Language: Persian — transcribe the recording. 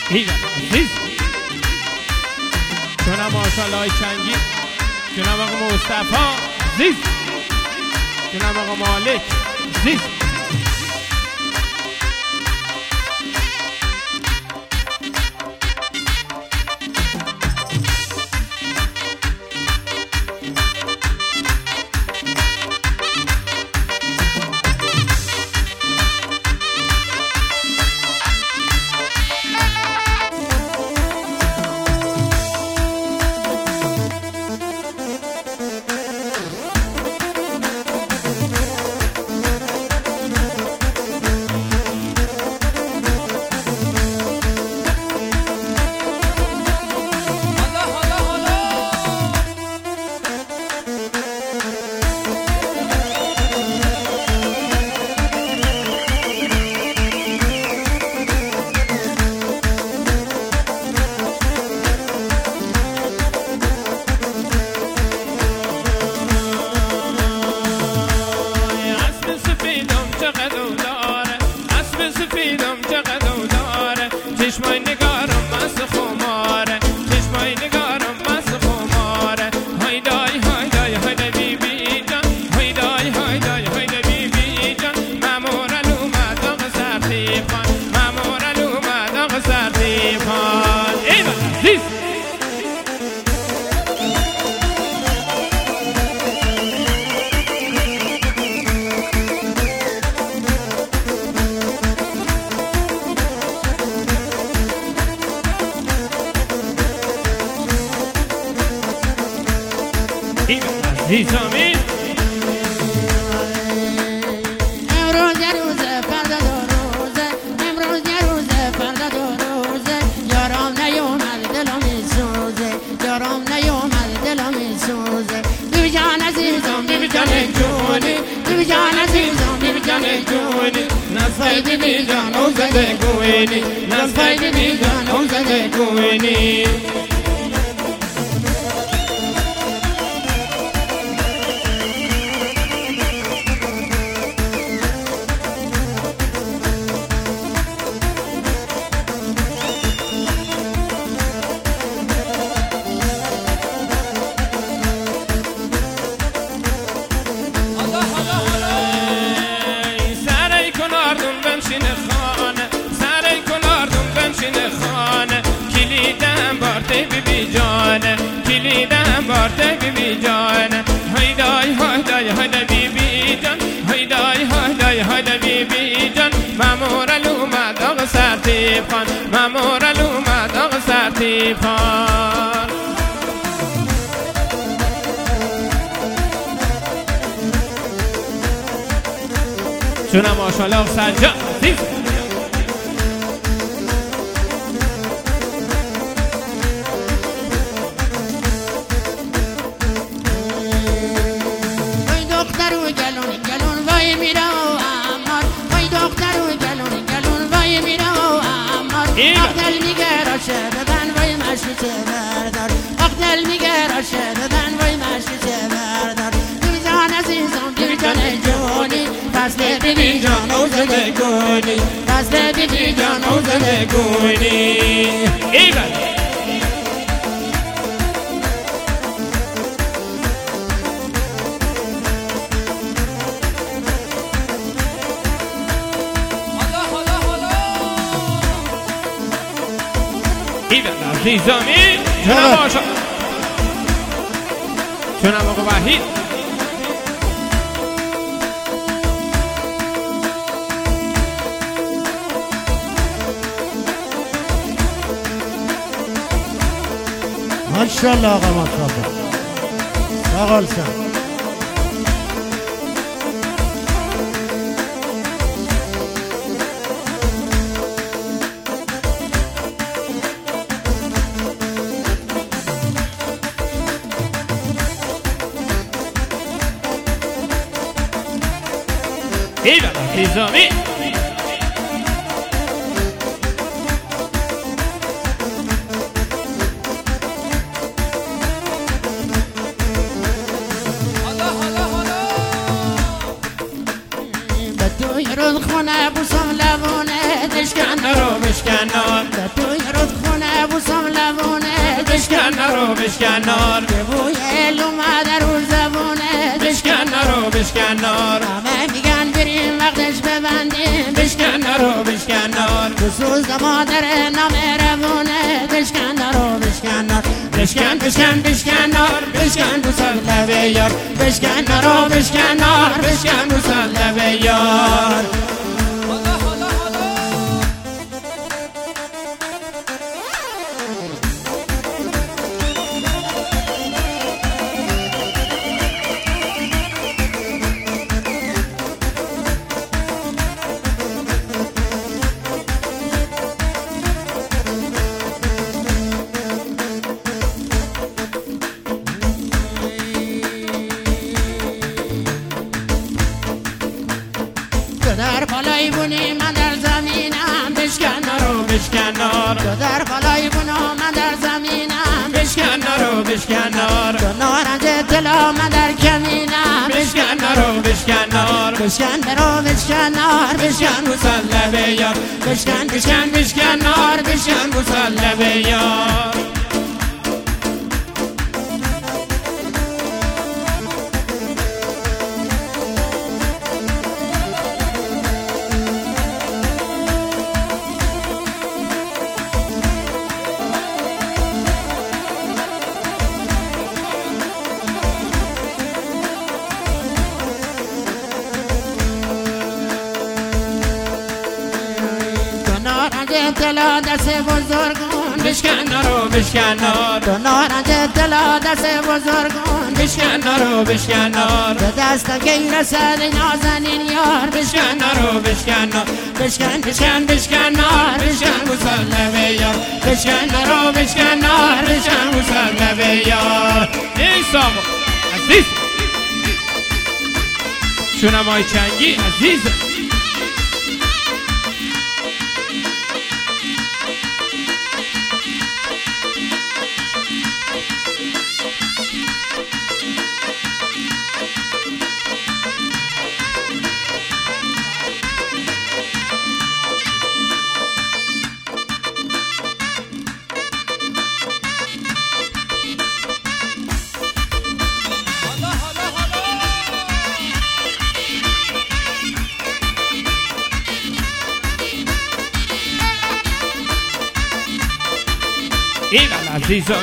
ایوه عزیز جناب ماشاءالله چنگی، جناب آقا مصطفی عزیز، جناب آقا مالک عزیز. چشمای نگارم مست خماره، چشمای نگارم مست خماره. هایدای هایدای هایدای بی بی جان، هایدای هایدای هایدای بی بی جان. مامورل اومد آقا سرطیفان، مامورل اومد آقا سرطیفان. ایوه عزیز عزیزامی امروز یه روزه فردا دو روزه، امروز یه روزه فردا دو روزه. یارم نیومد دلم میسوزه، یارم نیومد دلم میسوزه. بی جان عزیزم بی جان جونی، بی جان عزیزم بی جان جونی. نصفای بی جان او زده گوینی، نصفای بی جان او زده گوینی. کلیدم بارده بی بی جان، هایدای هایدای هایدای بی بی جان، هایدای هایدای هایدای بی بی جان. مامورل اومد آقا سرطیفان، مامورل اومد آقا سرطیفان. جناب ماشاءالله سنجا عزیز اقدل میگه راشه بدن وای مشکی چه بردار، اقدل میگه راشه بدن وای مشکی چه بردار. بی جان عزیزم بی جان جونی، فصل بی بی جان او زده گونی، فصل بی بی جان او زده گونی. ایوه ایوه عزیزامی جناب آشا، جناب آقا وحید ماشاءالله آقا ماشاءالله ساقال سن ایوه عزیزامی روز خونه بوسم لبونه دشکن رو بشکنم، توی روز بشکن نار که بوی ال اومده رو زبونه بشکن نارو بشکن نار همه میگن بریم وقتش ببندیم بشکن نارو بشکن نار بسوز مادر نامهربونه بشکن نارو بشکن نار بشکن بشکن بشکن نار بشکن بوسل لبه یار بشکن نارو بشکن نار بشکن بوسل لبه یار در بالای بونی من در زمینم بشکن نارو بشکن نار تو در بالای بونو من در زمینم بشکن نارو بشکن نار تو نارنج طلا من در کمینم بشکن نارو بشکن نار بشکن برو بشکن نار بشکن بوسل لبه یار بشکن بشکن بشکن نار بشکن بوسل لبه یار نارنج طلا دست بزرگون بشکن نارو بشکن نار تو نارنج طلا دست بزرگون بشکن نارو بشکن نار به دست کی رسد نازنین یار بشکن نارو بشکن نار بشکن بشکن بشکن نار بشکن بوسل لبه یار بشکن نارو بشکن نار بشکن بوسل لبه یار ای ساما عزیز شونمای چنگی عزیز این عزیز